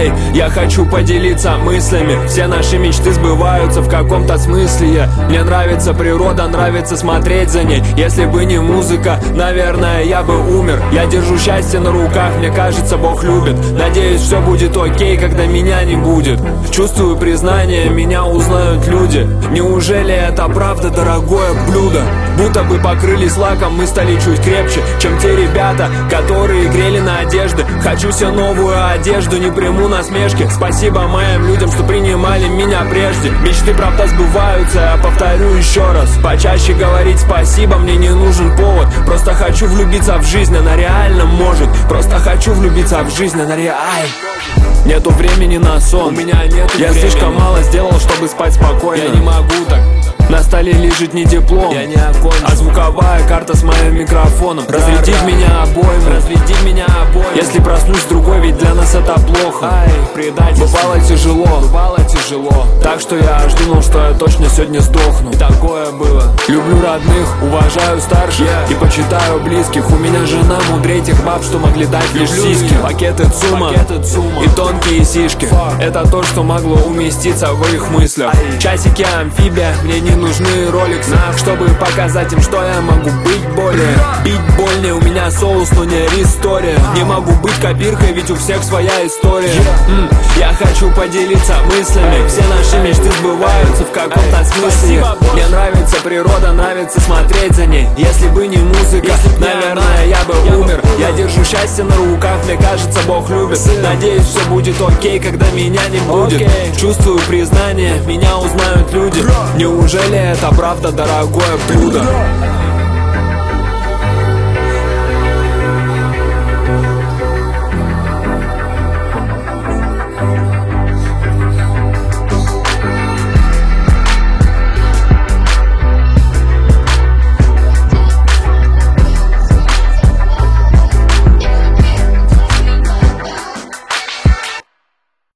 Ай, я хочу поделиться мыслями. Все наши мечты сбываются в каком-то смысле. Мне нравится природа, нравится смотреть за ней. Если бы не музыка, наверное, я бы умер. Я держу счастье на руках, мне кажется, Бог любит. Надеюсь, все будет окей, когда меня не будет. Чувствую признание, меня узнают люди. Неужели это правда, дорогое блюдо? Будто бы покрылись лаком, мы стали чуть крепче, чем те ребята, которые грели на одежды. Хочу себе новую одежду, не приму насмешки. Спасибо моим людям, что принимали меня прежде. Мечты, правда, сбываются, я повторю еще раз. Почаще говорить спасибо, мне не нужен повод. Просто хочу влюбиться в жизнь, она реально может. Просто хочу влюбиться в жизнь, она реально. Нету времени на сон, у меня нет. Я слишком мало сделал, чтобы спать спокойно. Я не могу так. На столе лежит не диплом, я не окончил, а звуковая карта с моим микрофоном. Разрядить меня обоим, если проснусь другой, ведь для нас это плохо. Ай, предательство. Бывало тяжело. Так что я аж думал, что я точно сегодня сдохну. И такое было. Люблю родных, уважаю старших, и почитаю близких. У меня жена мудрее тех баб, что могли дать лишь сиськи. Пакеты ЦУМа и тонкие сишки. Это то, что могло уместиться в их мыслях. Часики амфибия, мне не нужны роликсы, чтобы показать им, что я могу быть более. Бить больнее, у меня соус, но не история. Не могу быть копиркой, ведь у всех своя история. Я хочу поделиться мыслями. Все наши мечты сбываются в каком-то смысле. Мне нравится природа, нравится смотреть за ней. Если бы не музыка, наверное, я бы умер. Я держу счастье на руках, мне кажется, Бог любит. Надеюсь, все будет окей, когда меня не будет. Чувствую признание, меня узнают люди. Неужели это правда, дорогое блюдо?